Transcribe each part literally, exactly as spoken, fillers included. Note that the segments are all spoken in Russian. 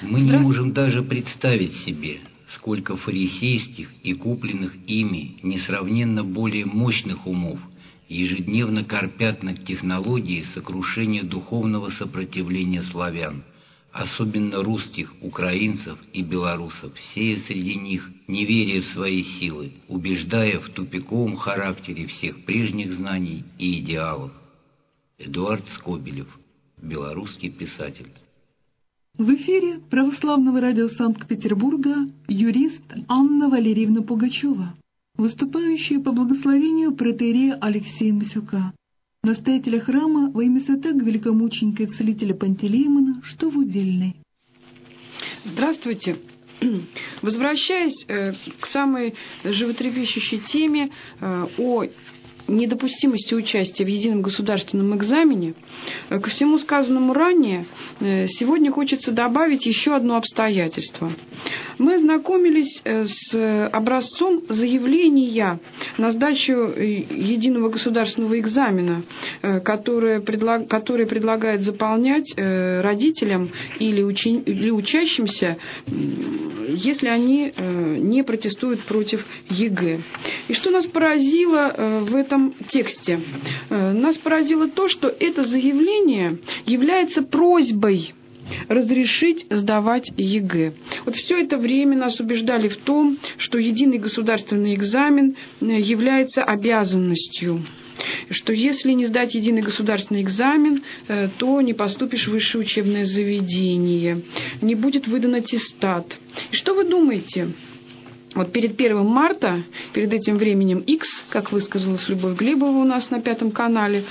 Мы не можем даже представить себе, сколько фарисейских и купленных ими несравненно более мощных умов ежедневно корпят над технологией сокрушения духовного сопротивления славян, особенно русских, украинцев и белорусов, сея среди них неверие в свои силы, убеждая в тупиковом характере всех прежних знаний и идеалов. Эдуард Скобелев, белорусский писатель. В эфире Православного радио Санкт-Петербурга юрист Анна Валерьевна Пугачева, выступающая по благословению протоиерея Алексея Масюка, настоятеля храма во имя святаго великомученика и целителя Пантелеимона, что в Удельной. Здравствуйте. Возвращаясь э, к самой животрепещущей теме э, о недопустимости участия в едином государственном экзамене, ко всему сказанному ранее, сегодня хочется добавить еще одно обстоятельство. Мы ознакомились с образцом заявления на сдачу единого государственного экзамена, который, предлаг, который предлагает заполнять родителям или, учи, или учащимся, если они не протестуют против ЕГЭ. И что нас поразило в этом тексте? Нас поразило то, что это заявление является просьбой разрешить сдавать ЕГЭ. Вот все это время нас убеждали в том, что единый государственный экзамен является обязанностью, что если не сдать единый государственный экзамен, то не поступишь в высшее учебное заведение, не будет выдан аттестат. И что вы думаете? Вот перед первым марта, перед этим временем X, как высказалась Любовь Глебова у нас на Пятом канале,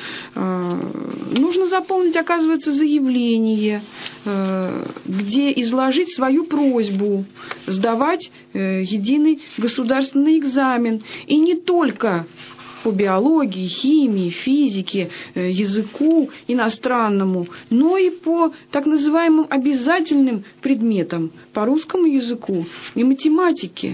нужно заполнить, оказывается, заявление, где изложить свою просьбу сдавать единый государственный экзамен. И не только по биологии, химии, физике, языку иностранному, но и по так называемым обязательным предметам, по русскому языку и математике.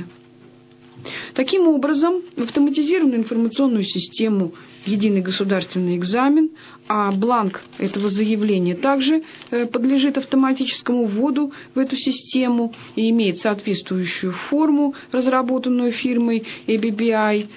Таким образом, в автоматизированную информационную систему единый государственный экзамен, а бланк этого заявления также подлежит автоматическому вводу в эту систему и имеет соответствующую форму, разработанную фирмой эй би би ай.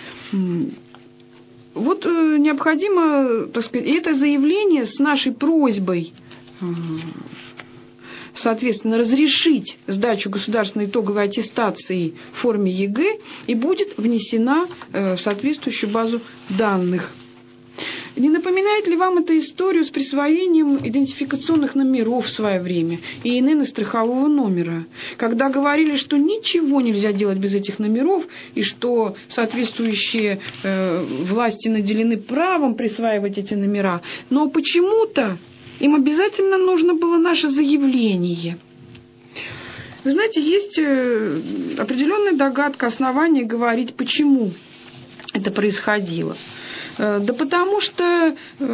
Вот необходимо, так сказать, это заявление с нашей просьбой, соответственно, разрешить сдачу государственной итоговой аттестации в форме ЕГЭ и будет внесена в соответствующую базу данных. Не напоминает ли вам эта историю с присвоением идентификационных номеров в свое время и эн эн и страхового номера, когда говорили, что ничего нельзя делать без этих номеров и что соответствующие э, власти наделены правом присваивать эти номера, но почему-то им обязательно нужно было наше заявление. Вы знаете, есть определенная догадка, основания говорить, почему это происходило. Да потому что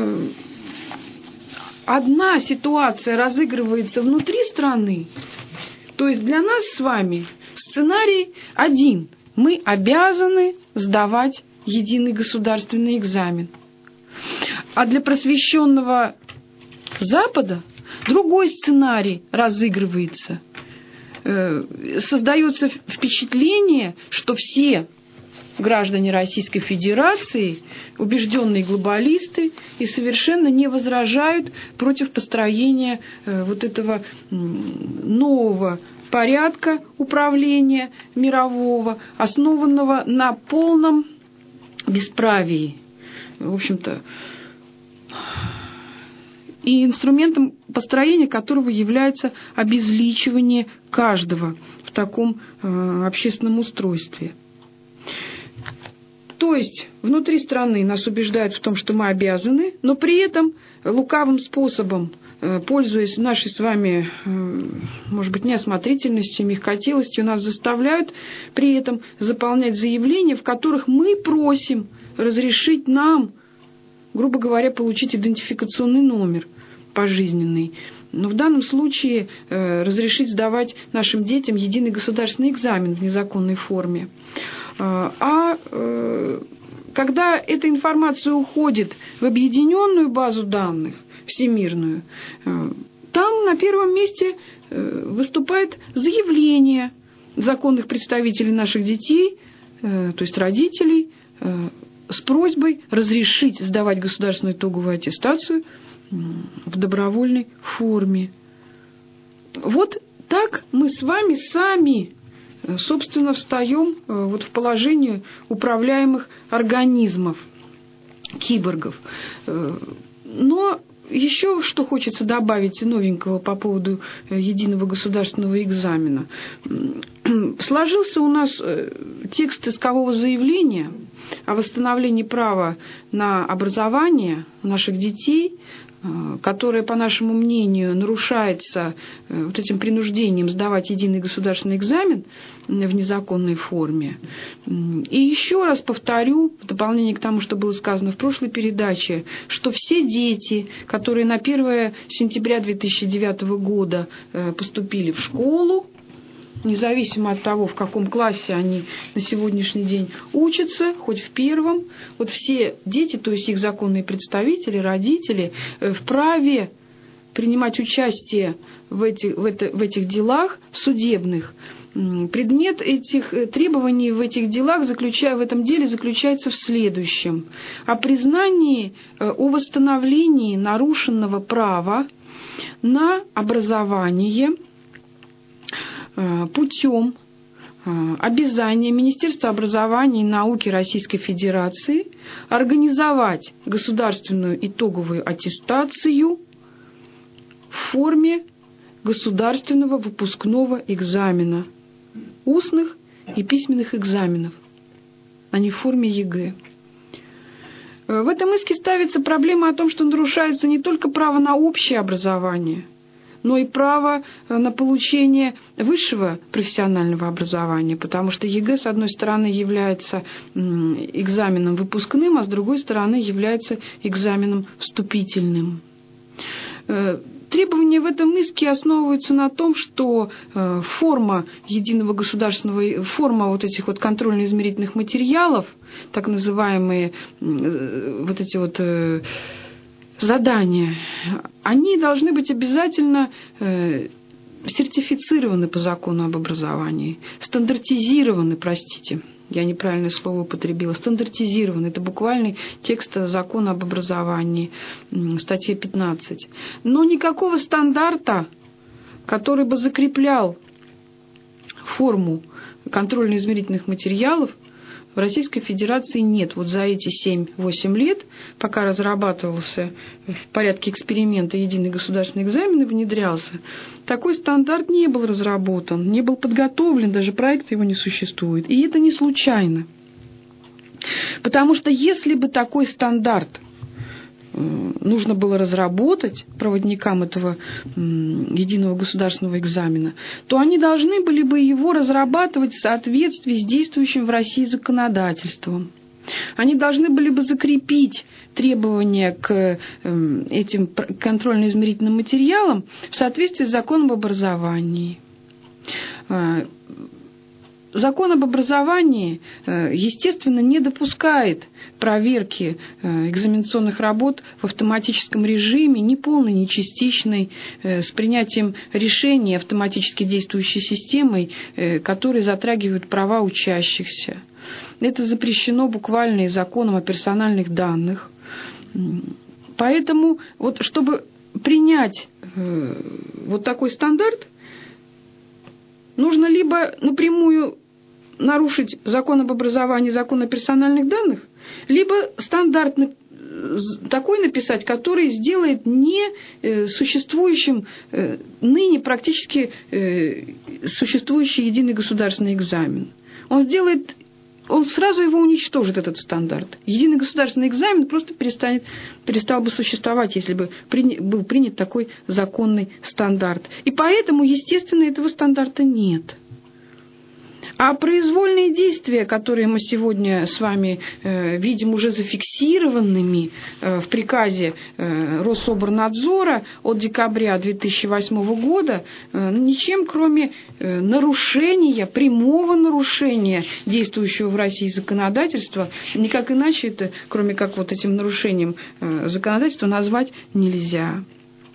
одна ситуация разыгрывается внутри страны, то есть для нас с вами сценарий один. Мы обязаны сдавать единый государственный экзамен. А для просвещенного Запада другой сценарий разыгрывается. Создается впечатление, что все граждане Российской Федерации убежденные глобалисты и совершенно не возражают против построения вот этого нового порядка управления мирового, основанного на полном бесправии. В общем-то, и инструментом построения которого является обезличивание каждого в таком э, общественном устройстве. То есть внутри страны нас убеждают в том, что мы обязаны, но при этом лукавым способом, э, пользуясь нашей с вами, э, может быть, неосмотрительностью, мягкотелостью, нас заставляют при этом заполнять заявления, в которых мы просим разрешить нам, грубо говоря, получить идентификационный номер пожизненный. Но в данном случае э, разрешить сдавать нашим детям единый государственный экзамен в незаконной форме. Э, а э, когда эта информация уходит в объединенную базу данных, всемирную, э, там на первом месте выступает заявление законных представителей наших детей, то есть родителей, с просьбой разрешить сдавать государственную итоговую аттестацию в добровольной форме. Вот так мы с вами сами, собственно, встаем вот в положение управляемых организмов, киборгов. Но еще что хочется добавить новенького по поводу единого государственного экзамена. Сложился у нас текст искового заявления о восстановлении права на образование наших детей, которое, по нашему мнению, нарушается вот этим принуждением сдавать единый государственный экзамен в незаконной форме. И еще раз повторю, в дополнение к тому, что было сказано в прошлой передаче, что все дети, которые на первое сентября две тысячи девятого года поступили в школу, независимо от того, в каком классе они на сегодняшний день учатся, хоть в первом, вот все дети, то есть их законные представители, родители, вправе принимать участие в этих, в это, в этих делах судебных. Предмет этих требований в этих делах, заключая, в этом деле, заключается в следующем: о признании, о восстановлении нарушенного права на образование путем обязания Министерства образования и науки Российской Федерации организовать государственную итоговую аттестацию в форме государственного выпускного экзамена, устных и письменных экзаменов, а не в форме ЕГЭ. В этом иске ставится проблема о том, что нарушается не только право на общее образование, но и право на получение высшего профессионального образования, потому что ЕГЭ, с одной стороны, является экзаменом выпускным, а с другой стороны, является экзаменом вступительным. Требования в этом иске основываются на том, что форма единого государственного, форма вот этих вот контрольно-измерительных материалов, так называемые вот эти вот задания, они должны быть обязательно э, сертифицированы по закону об образовании, стандартизированы, простите, я неправильное слово употребила, стандартизированы, это буквальный текст закона об образовании, статья пятнадцать. Но никакого стандарта, который бы закреплял форму контрольно-измерительных материалов, в Российской Федерации нет. Вот за эти семь-восемь лет, пока разрабатывался в порядке эксперимента единый государственный экзамен и внедрялся, такой стандарт не был разработан, не был подготовлен, даже проекта его не существует. И это не случайно. Потому что если бы такой стандарт нужно было разработать проводникам этого единого государственного экзамена, то они должны были бы его разрабатывать в соответствии с действующим в России законодательством. Они должны были бы закрепить требования к этим контрольно-измерительным материалам в соответствии с законом об образовании. Закон об образовании, естественно, не допускает проверки экзаменационных работ в автоматическом режиме, ни полной, ни частичной, с принятием решений автоматически действующей системой, которые затрагивают права учащихся. Это запрещено буквально и законом о персональных данных. Поэтому, вот, чтобы принять вот такой стандарт, нужно либо напрямую нарушить закон об образовании, закон о персональных данных, либо стандарт такой написать, который сделает не существующим ныне практически существующий единый государственный экзамен. Он сделает, он сразу его уничтожит, этот стандарт. Единый государственный экзамен просто перестанет, перестал бы существовать, если бы приня, был принят такой законный стандарт. И поэтому, естественно, этого стандарта нет. А произвольные действия, которые мы сегодня с вами э, видим уже зафиксированными э, в приказе э, Рособорнадзора от декабря две тысячи восьмого года, э, ничем кроме э, нарушения, прямого нарушения действующего в России законодательства, никак иначе это, кроме как вот этим нарушением э, законодательства, назвать нельзя.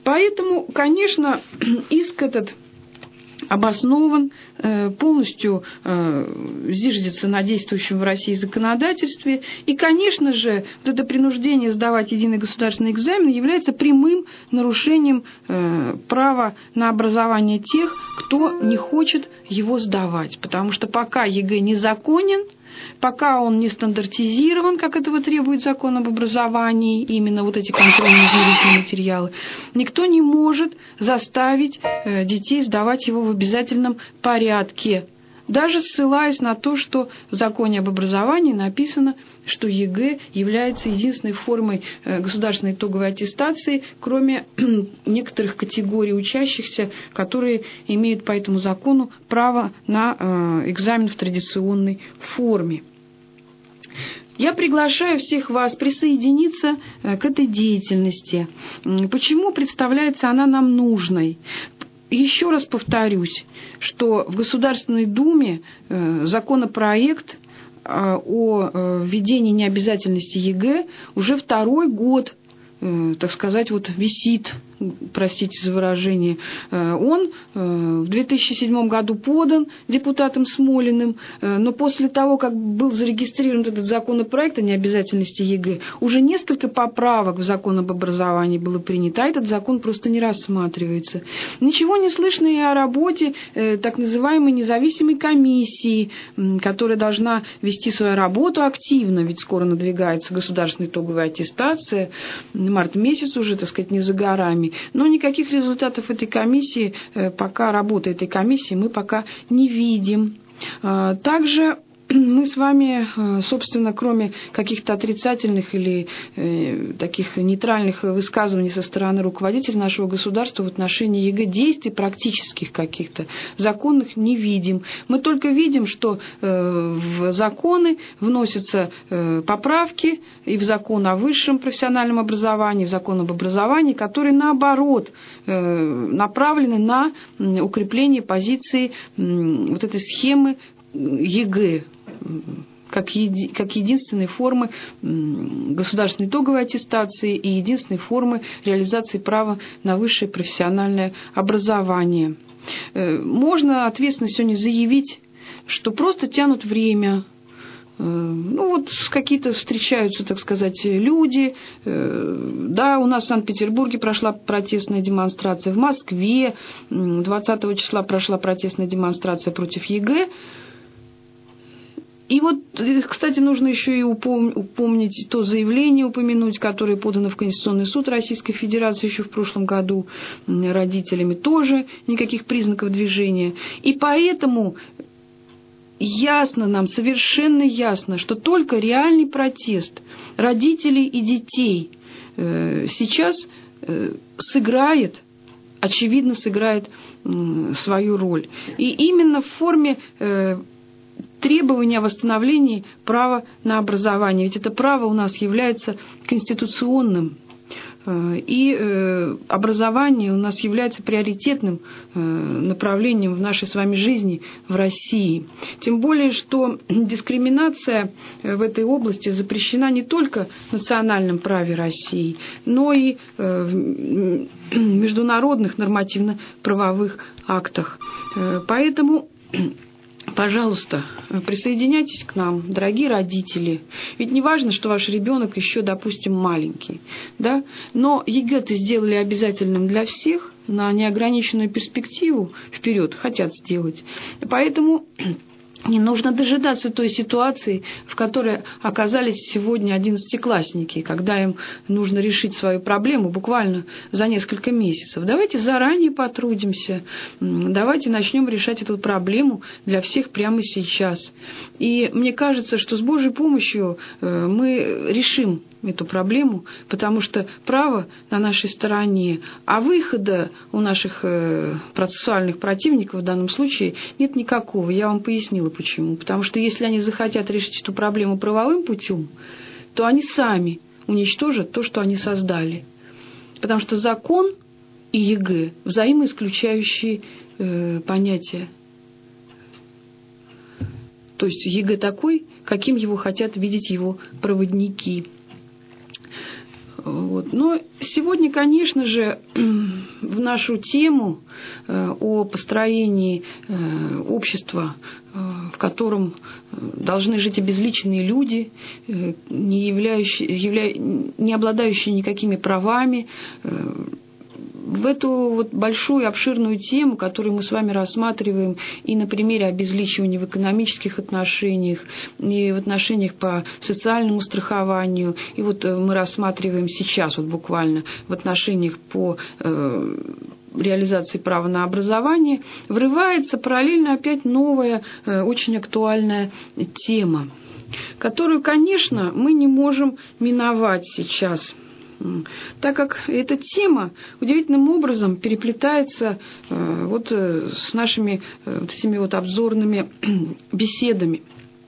Поэтому, конечно, иск этот обоснован, полностью зиждется на действующем в России законодательстве. И, конечно же, вот это принуждение сдавать единый государственный экзамен является прямым нарушением права на образование тех, кто не хочет его сдавать. Потому что пока ЕГЭ незаконен, пока он не стандартизирован, как этого требует закон об образовании, именно вот эти контрольно-измерительные материалы, никто не может заставить детей сдавать его в обязательном порядке, даже ссылаясь на то, что в законе об образовании написано, что ЕГЭ является единственной формой государственной итоговой аттестации, кроме некоторых категорий учащихся, которые имеют по этому закону право на экзамен в традиционной форме. Я приглашаю всех вас присоединиться к этой деятельности. Почему представляется она нам нужной? Еще раз повторюсь, что в Государственной Думе законопроект о введении необязательности ЕГЭ уже второй год, так сказать, вот висит, простите за выражение. Он в две тысячи седьмом году подан депутатом Смолиным, но после того, как был зарегистрирован этот законопроект о необязательности ЕГЭ, уже несколько поправок в закон об образовании было принято, а этот закон просто не рассматривается. Ничего не слышно и о работе так называемой независимой комиссии, которая должна вести свою работу активно, ведь скоро надвигается государственная итоговая аттестация, март месяц уже, так сказать, не за горами. Но никаких результатов этой комиссии, пока работы этой комиссии, мы пока не видим. Также мы с вами, собственно, кроме каких-то отрицательных или э, таких нейтральных высказываний со стороны руководителя нашего государства в отношении ЕГЭ, действий практических каких-то законных не видим. Мы только видим, что э, в законы вносятся э, поправки и в закон о высшем профессиональном образовании, в закон об образовании, которые, наоборот, э, направлены на укрепление позиции э, вот этой схемы ЕГЭ, как, еди, как единственной формы государственной итоговой аттестации и единственной формы реализации права на высшее профессиональное образование. Можно ответственно сегодня заявить, что просто тянут время. Ну вот какие-то встречаются, так сказать, люди. Да, у нас в Санкт-Петербурге прошла протестная демонстрация, в Москве двадцатого числа прошла протестная демонстрация против ЕГЭ. И вот, кстати, нужно еще и упомнить то заявление, упомянуть, которое подано в Конституционный суд Российской Федерации еще в прошлом году родителями, тоже никаких признаков движения. И поэтому ясно нам, совершенно ясно, что только реальный протест родителей и детей сейчас сыграет, очевидно, сыграет свою роль. И именно в форме требования о восстановлении права на образование. Ведь это право у нас является конституционным. И образование у нас является приоритетным направлением в нашей с вами жизни в России. Тем более, что дискриминация в этой области запрещена не только в национальном праве России, но и в международных нормативно-правовых актах. Поэтому пожалуйста, присоединяйтесь к нам, дорогие родители. Ведь не важно, что ваш ребенок еще, допустим, маленький, да? Но ЕГЭ-то сделали обязательным для всех, на неограниченную перспективу вперед хотят сделать. Поэтому не нужно дожидаться той ситуации, в которой оказались сегодня одиннадцатиклассники, когда им нужно решить свою проблему буквально за несколько месяцев. Давайте заранее потрудимся, давайте начнем решать эту проблему для всех прямо сейчас. И мне кажется, что с Божьей помощью мы решим эту проблему, потому что право на нашей стороне, а выхода у наших процессуальных противников в данном случае нет никакого. Я вам пояснила почему. Потому что если они захотят решить эту проблему правовым путем, то они сами уничтожат то, что они создали. Потому что закон и ЕГЭ взаимоисключающие э, понятия. То есть ЕГЭ такой, каким его хотят видеть его проводники. Вот. Но сегодня, конечно же, в нашу тему о построении общества, в котором должны жить обезличенные люди, не, являющие, явля... не обладающие никакими правами, в эту вот большую обширную тему, которую мы с вами рассматриваем и на примере обезличивания в экономических отношениях, и в отношениях по социальному страхованию, и вот мы рассматриваем сейчас вот буквально в отношениях по э, реализации права на образование, врывается параллельно опять новая, э, очень актуальная тема, которую, конечно, мы не можем миновать сейчас, так как эта тема удивительным образом переплетается э, вот, э, с нашими э, вот этими вот обзорными беседами.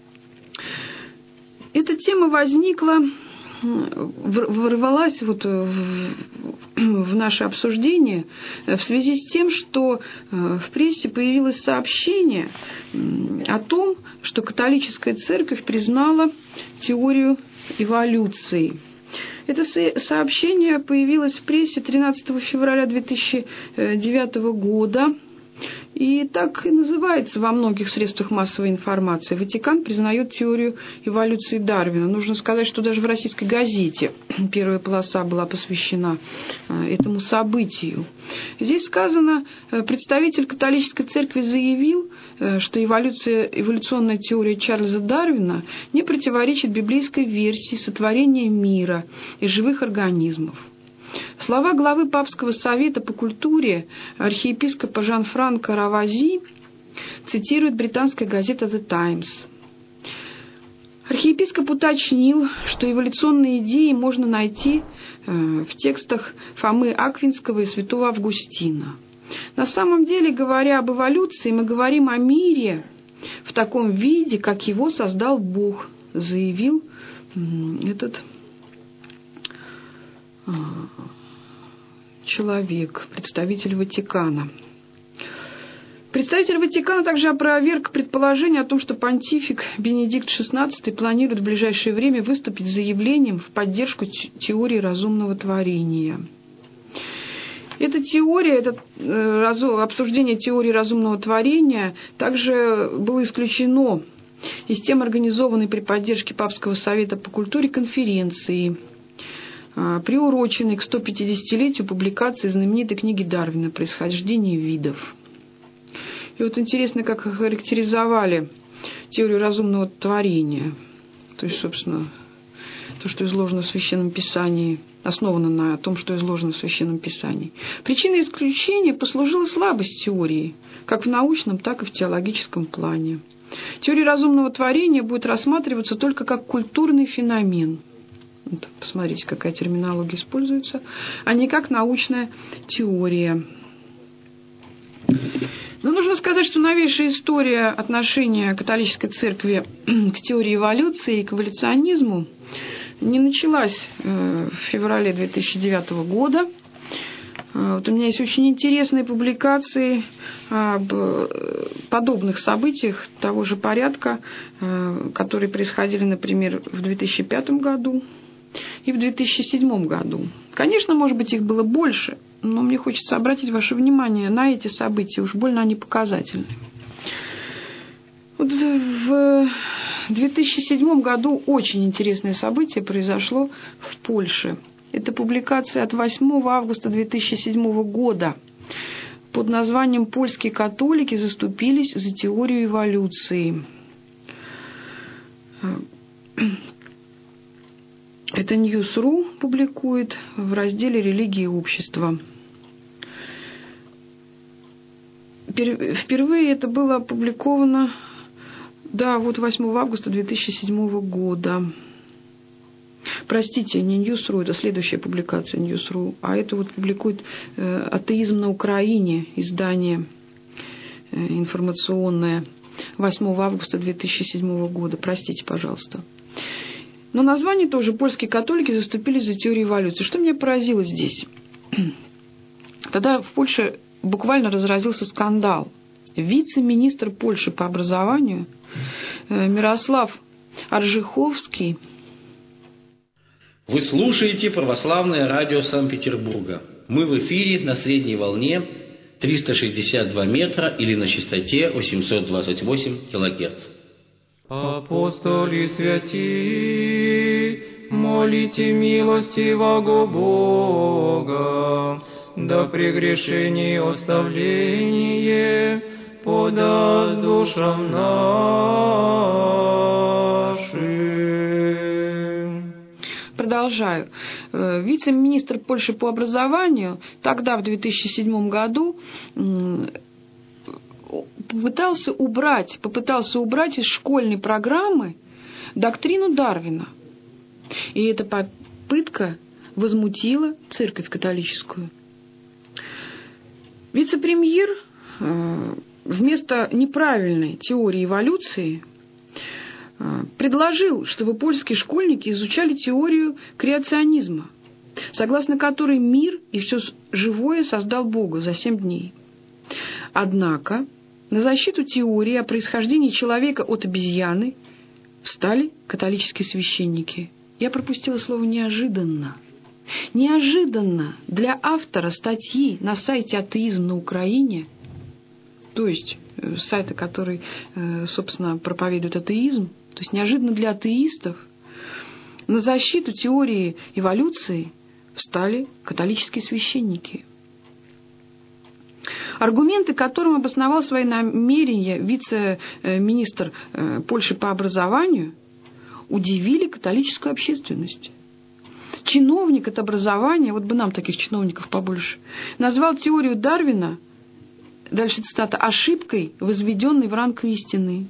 Эта тема возникла, ворвалась вот в, в наше обсуждение в связи с тем, что в прессе появилось сообщение о том, что католическая церковь признала теорию эволюции. Это сообщение появилось в прессе тринадцатого февраля две тысячи девятого года. И так и называется во многих средствах массовой информации. Ватикан признает теорию эволюции Дарвина. Нужно сказать, что даже в российской газете первая полоса была посвящена этому событию. Здесь сказано, представитель католической церкви заявил, что эволюция, эволюционная теория Чарльза Дарвина не противоречит библейской версии сотворения мира и живых организмов. Слова главы Папского совета по культуре архиепископа Жан-Франко Равази цитирует британская газета The Times. Архиепископ уточнил, что эволюционные идеи можно найти в текстах Фомы Аквинского и святого Августина. На самом деле, говоря об эволюции, мы говорим о мире в таком виде, как его создал Бог, заявил этот человек, представитель Ватикана. Представитель Ватикана также опроверг предположение о том, что понтифик Бенедикт шестнадцатый планирует в ближайшее время выступить с заявлением в поддержку теории разумного творения. Эта теория, это обсуждение теории разумного творения также было исключено из тем организованной при поддержке Папского совета по культуре конференции, приуроченной к сто пятидесятилетию публикации знаменитой книги Дарвина «Происхождение видов». И вот интересно, как характеризовали теорию разумного творения. То есть, собственно, то, что изложено в Священном Писании, основано на том, что изложено в Священном Писании. Причиной исключения послужила слабость теории, как в научном, так и в теологическом плане. Теория разумного творения будет рассматриваться только как культурный феномен. Вот, посмотрите, какая терминология используется, а не как научная теория. Но нужно сказать, что новейшая история отношения католической церкви к теории эволюции и к эволюционизму не началась в феврале две тысячи девятого года. Вот у меня есть очень интересные публикации об подобных событиях того же порядка, которые происходили, например, в две тысячи пятом году и в две тысячи седьмом году. Конечно, может быть, их было больше, но мне хочется обратить ваше внимание на эти события, уж больно они показательны. Вот в две тысячи седьмом году очень интересное событие произошло в Польше. Это публикация от восьмого августа две тысячи седьмого года под названием «Польские католики заступились за теорию эволюции». Это ньюс точка ру публикует в разделе «Религия и общество». Впервые это было опубликовано, да, вот восьмого августа две тысячи седьмого года. Простите, не ньюс точка ру, это следующая публикация ньюс точка ру, а это вот публикует э, «Атеизм на Украине», издание э, информационное, восьмого августа две тысячи седьмого года. Простите, пожалуйста. Но название тоже «Польские католики заступились за теорию эволюции». Что меня поразило здесь? Тогда в Польше буквально разразился скандал. Вице-министр Польши по образованию Мирослав Аржиховский Вы слушаете православное радио Санкт-Петербурга. Мы в эфире на средней волне триста шестьдесят два метра или на частоте восемьсот двадцать восемь килогерц. Апостоли святии, молите милостивого Бога, да прегрешение оставление подаст душам нашим. Продолжаю. Вице-министр Польши по образованию тогда, в две тысячи седьмом году, попытался убрать, попытался убрать из школьной программы доктрину Дарвина. И эта попытка возмутила церковь католическую. Вице-премьер вместо неправильной теории эволюции предложил, чтобы польские школьники изучали теорию креационизма, согласно которой мир и все живое создал Бог за семь дней. Однако на защиту теории о происхождении человека от обезьяны встали католические священники. Я пропустила слово «неожиданно». Неожиданно для автора статьи на сайте «Атеизм на Украине», то есть сайта, который, собственно, проповедует атеизм, то есть неожиданно для атеистов, на защиту теории эволюции встали католические священники. Аргументы, которым обосновал свои намерения вице-министр Польши по образованию, удивили католическую общественность. Чиновник от образования, вот бы нам таких чиновников побольше, назвал теорию Дарвина, дальше цитата, ошибкой, возведенной в ранг истины.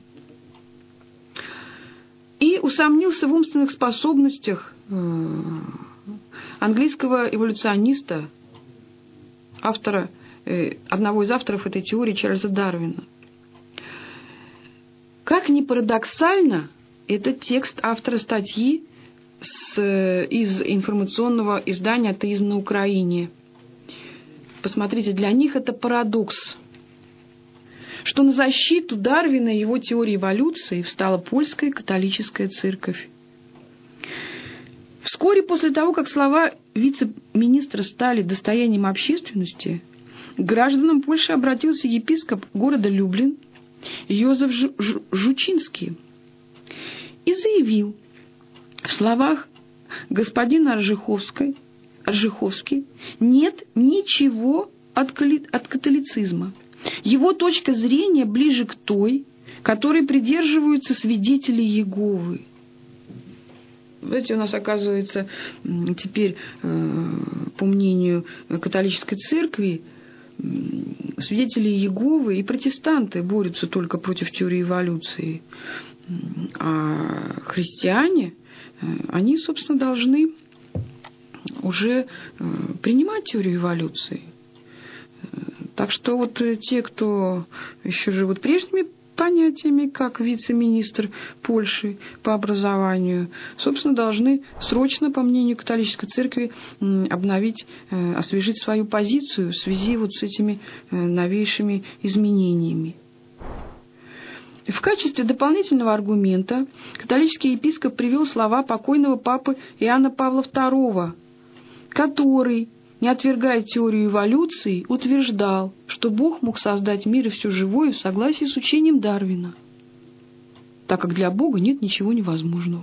И усомнился в умственных способностях английского эволюциониста, автора, одного из авторов этой теории, Чарльза Дарвина. Как ни парадоксально, это текст автора статьи с, из информационного издания «Атеизм на Украине». Посмотрите, для них это парадокс, что на защиту Дарвина и его теории эволюции встала польская католическая церковь. Вскоре после того, как слова вице-министра стали достоянием общественности, к гражданам Польши обратился епископ города Люблин Йозеф Жучинский и заявил: в словах господина Аржиховской, Аржиховский нет ничего от, от католицизма. Его точка зрения ближе к той, которой придерживаются свидетели Иеговы. Знаете, у нас, оказывается, теперь, по мнению католической церкви, свидетели Иеговы и протестанты борются только против теории эволюции. А христиане, они, собственно, должны уже принимать теорию эволюции. Так что вот те, кто еще живут прежними понятиями, как вице-министр Польши по образованию, собственно, должны срочно, по мнению католической церкви, обновить, освежить свою позицию в связи вот с этими новейшими изменениями. В качестве дополнительного аргумента католический епископ привел слова покойного папы Иоанна Павла второго, который, не отвергая теорию эволюции, утверждал, что Бог мог создать мир и все живое в согласии с учением Дарвина, так как для Бога нет ничего невозможного.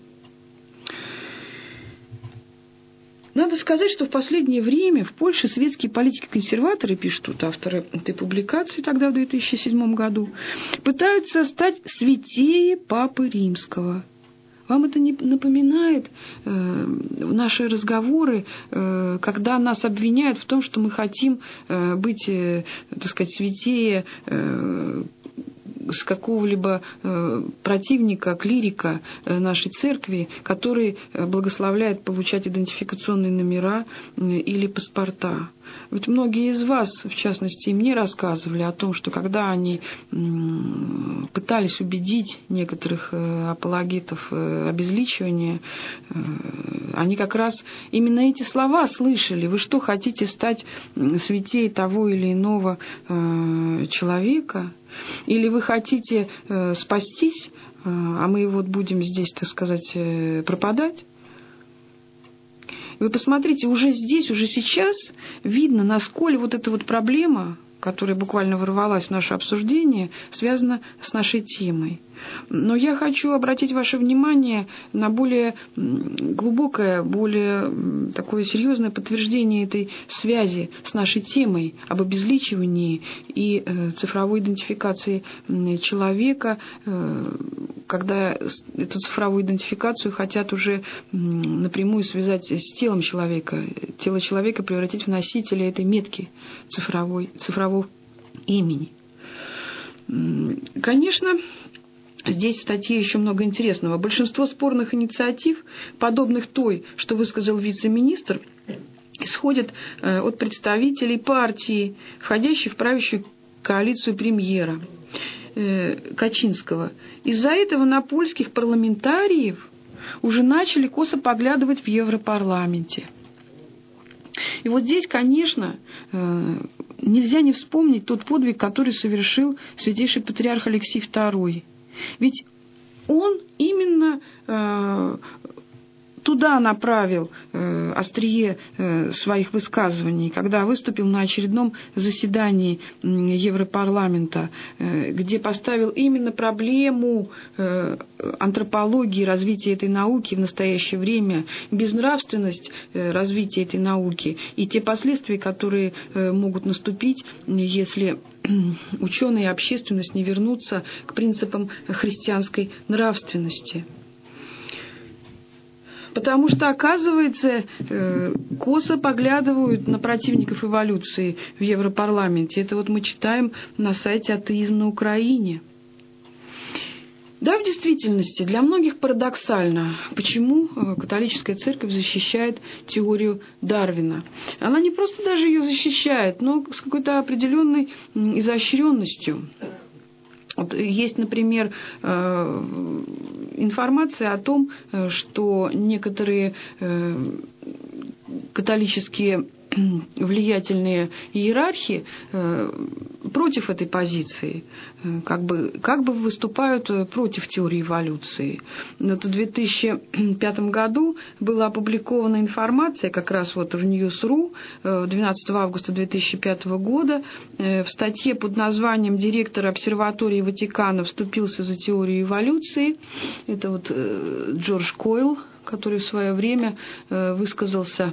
Надо сказать, что в последнее время в Польше светские политики-консерваторы, пишут тут авторы этой публикации тогда в две тысячи седьмом году, пытаются стать святее Папы Римского. Вам это не напоминает э, наши разговоры, э, когда нас обвиняют в том, что мы хотим э, быть, э, так сказать, святее э, с какого-либо э, противника, клирика э, нашей церкви, который благословляет получать идентификационные номера э, или паспорта. Ведь многие из вас, в частности, и мне рассказывали о том, что когда они э, пытались убедить некоторых э, апологетов э, обезличивания, э, они как раз именно эти слова слышали. Вы что, хотите стать святее того или иного э, человека? Или вы хотите э, спастись, э, а мы вот будем здесь, так сказать, э, пропадать? Вы посмотрите, уже здесь, уже сейчас видно, насколько вот эта вот проблема, которая буквально ворвалась в наше обсуждение, связана с нашей темой. Но я хочу обратить ваше внимание на более глубокое, более такое серьезное подтверждение этой связи с нашей темой об обезличивании и цифровой идентификации человека, когда эту цифровую идентификацию хотят уже напрямую связать с телом человека, тело человека превратить в носителя этой метки цифровой, цифрового имени. Конечно, здесь в статье еще много интересного. Большинство спорных инициатив, подобных той, что высказал вице-министр, исходят от представителей партии, входящей в правящую коалицию премьера Качинского. Из-за этого на польских парламентариев уже начали косо поглядывать в Европарламенте. И вот здесь, конечно, нельзя не вспомнить тот подвиг, который совершил святейший патриарх Алексий второй. Ведь он именно э, туда направил э, острие э, своих высказываний, когда выступил на очередном заседании э, Европарламента, э, где поставил именно проблему э, антропологии, развития этой науки в настоящее время, безнравственность э, развития этой науки и те последствия, которые э, могут наступить, если ученые и общественность не вернутся к принципам христианской нравственности. Потому что, оказывается, косо поглядывают на противников эволюции в Европарламенте. Это вот мы читаем на сайте «Атеизм на Украине». Да, в действительности, для многих парадоксально, почему католическая церковь защищает теорию Дарвина. Она не просто даже ее защищает, но с какой-то определенной изощренностью. Вот есть, например, информация о том, что некоторые католические влиятельные иерархи против этой позиции, как бы, как бы выступают против теории эволюции. Вот в две тысячи пятом году была опубликована информация как раз вот в ньюс точка ру двенадцатого августа две тысячи пятого года в статье под названием «Директор обсерватории Ватикана вступился за теорию эволюции». Это вот Джордж Койл, который в свое время высказался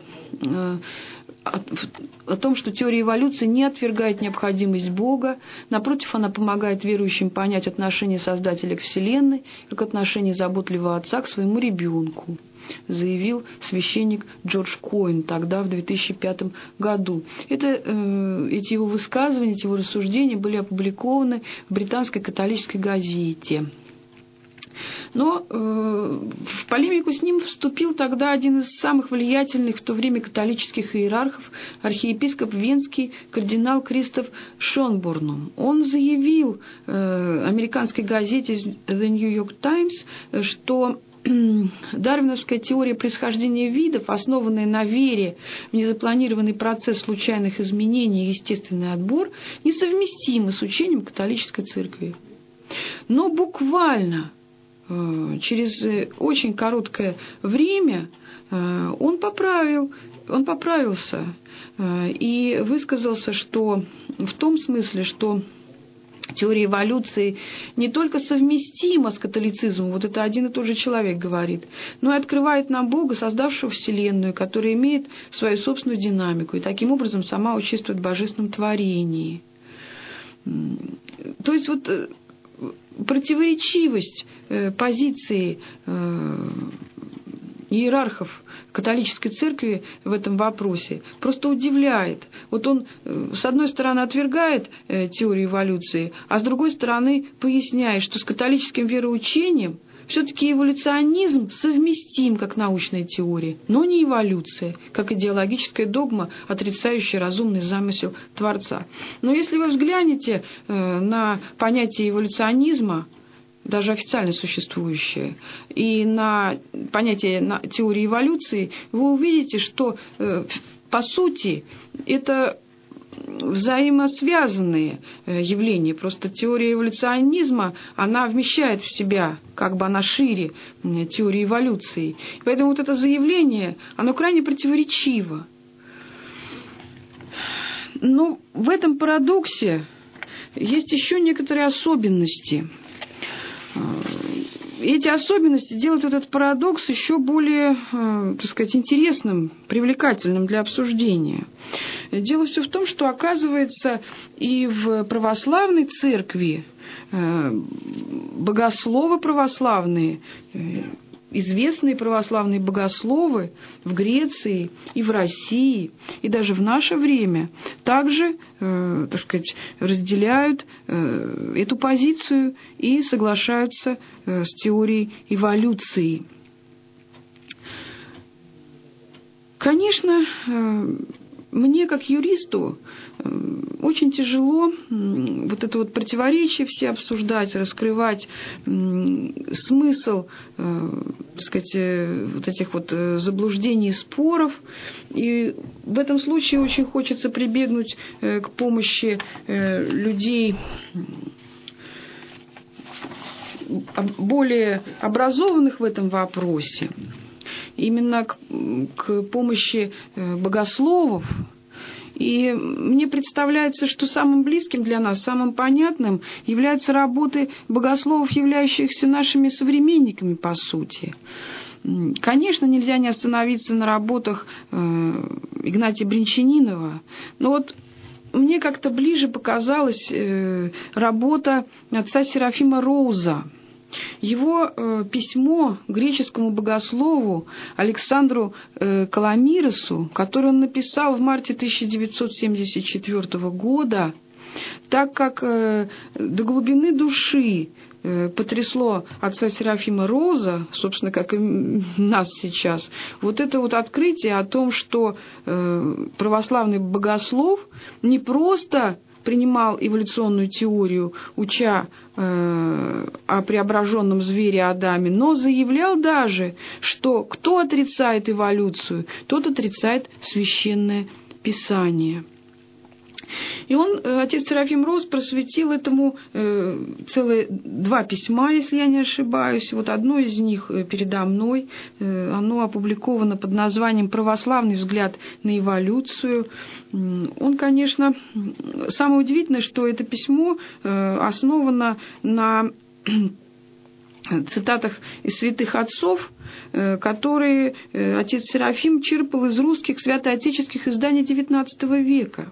о том, что теория эволюции не отвергает необходимость Бога, напротив, она помогает верующим понять отношение Создателя к Вселенной, как отношение заботливого отца к своему ребенку, заявил священник Джордж Койл тогда, в две тысячи пятом году. Это, э, эти его высказывания, эти его рассуждения были опубликованы в британской католической газете. Но э, в полемику с ним вступил тогда один из самых влиятельных в то время католических иерархов, архиепископ Венский, кардинал Кристоф Шонборн. Он заявил э, американской газете The New York Times, что дарвиновская теория происхождения видов, основанная на вере в незапланированный процесс случайных изменений и естественный отбор, несовместима с учением католической церкви. Но буквально через очень короткое время он поправил, он поправился и высказался, что в том смысле, что теория эволюции не только совместима с католицизмом, вот это один и тот же человек говорит, но и открывает нам Бога, создавшего Вселенную, которая имеет свою собственную динамику и таким образом сама участвует в божественном творении. То есть вот противоречивость позиции иерархов католической церкви в этом вопросе просто удивляет. Вот он, с одной стороны, отвергает теорию эволюции, а с другой стороны поясняет, что с католическим вероучением все-таки эволюционизм совместим как научная теория, но не эволюция, как идеологическая догма, отрицающая разумный замысел Творца. Но если вы взглянете на понятие эволюционизма, даже официально существующее, и на понятие на теории эволюции, вы увидите, что по сути это взаимосвязанные явления. Просто теория эволюционизма, она вмещает в себя, как бы она шире теории эволюции. Поэтому вот это заявление, оно крайне противоречиво. Но в этом парадоксе есть еще некоторые особенности. Эти особенности делают этот парадокс еще более, так сказать, интересным, привлекательным для обсуждения. Дело все в том, что, оказывается, и в православной церкви богословы православные, известные православные богословы в Греции и в России, и даже в наше время также, э, так сказать, разделяют э, эту позицию и соглашаются э, с теорией эволюции. Конечно, э, мне, как юристу, очень тяжело вот это вот противоречие все обсуждать, раскрывать смысл, так сказать, вот этих вот заблуждений и споров. И в этом случае очень хочется прибегнуть к помощи людей более образованных в этом вопросе. Именно к, к помощи богословов. И мне представляется, что самым близким для нас, самым понятным являются работы богословов, являющихся нашими современниками, по сути. Конечно, нельзя не остановиться на работах Игнатия Бринчанинова, но вот мне как-то ближе показалась работа отца Серафима Роуза. Его э, письмо греческому богослову Александру э, Каламиросу, которое он написал в марте тысяча девятьсот семьдесят четвёртого года, так как э, до глубины души э, потрясло отца Серафима Роуза, собственно, как и нас сейчас, вот это вот открытие о том, что э, православный богослов не просто принимал эволюционную теорию, уча э, о преображенном звере Адаме, но заявлял даже, что кто отрицает эволюцию, тот отрицает священное Писание. И он, отец Серафим Роуз, просветил этому э, целые два письма, если я не ошибаюсь. Вот одно из них передо мной, э, оно опубликовано под названием «Православный взгляд на эволюцию». Он, конечно, самое удивительное, что это письмо э, основано на цитатах из святых отцов, э, которые э, отец Серафим черпал из русских святоотеческих изданий девятнадцатого века.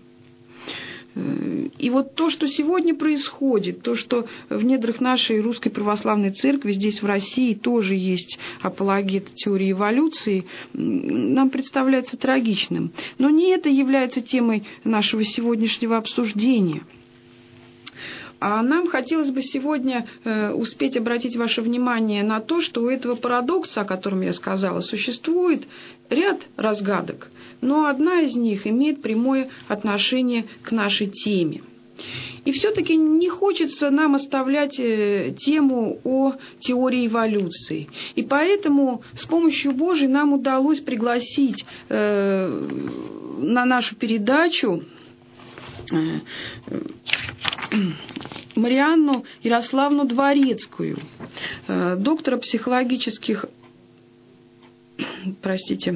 И вот то, что сегодня происходит, то, что в недрах нашей русской православной церкви, здесь в России тоже есть апологет теории эволюции, нам представляется трагичным. Но не это является темой нашего сегодняшнего обсуждения. А нам хотелось бы сегодня э, успеть обратить ваше внимание на то, что у этого парадокса, о котором я сказала, существует ряд разгадок, но одна из них имеет прямое отношение к нашей теме. И все-таки не хочется нам оставлять э, тему о теории эволюции. И поэтому с помощью Божией нам удалось пригласить э, на нашу передачу э, Марианну Ярославну Дворецкую, доктора психологических, простите,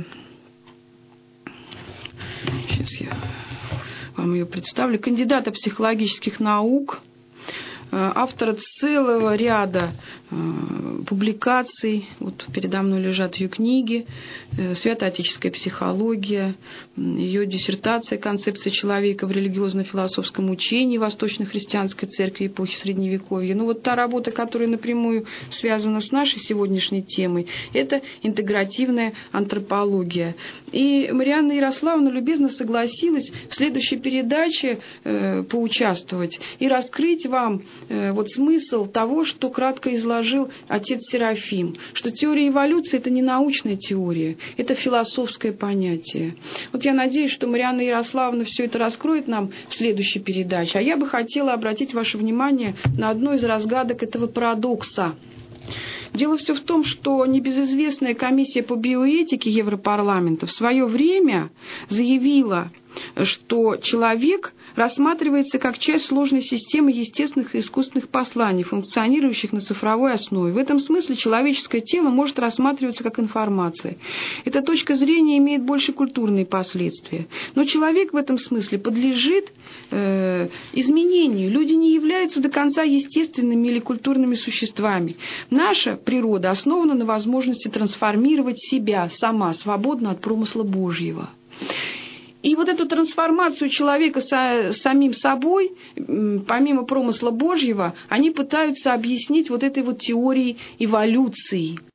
сейчас я вам ее представлю, кандидата психологических наук, автора целого ряда публикаций. Вот передо мной лежат ее книги «Святоотеческая психология», ее диссертация «Концепция человека в религиозно-философском учении Восточно-христианской церкви эпохи Средневековья». Ну вот та работа, которая напрямую связана с нашей сегодняшней темой, это интегративная антропология. И Марианна Ярославовна любезно согласилась в следующей передаче э, поучаствовать и раскрыть вам вот смысл того, что кратко изложил отец Серафим, что теория эволюции – это не научная теория, это философское понятие. Вот я надеюсь, что Марианна Ярославовна все это раскроет нам в следующей передаче. А я бы хотела обратить ваше внимание на одну из разгадок этого парадокса. Дело все в том, что небезызвестная комиссия по биоэтике Европарламента в свое время заявила, что человек рассматривается как часть сложной системы естественных и искусственных посланий, функционирующих на цифровой основе. В этом смысле человеческое тело может рассматриваться как информация. Эта точка зрения имеет больше культурные последствия. Но человек в этом смысле подлежит э, изменению. Люди не являются до конца естественными или культурными существами. Наша природа основана на возможности трансформировать себя сама, свободно от промысла Божьего. И вот эту трансформацию человека со, самим собой, помимо промысла Божьего, они пытаются объяснить вот этой вот теорией эволюции.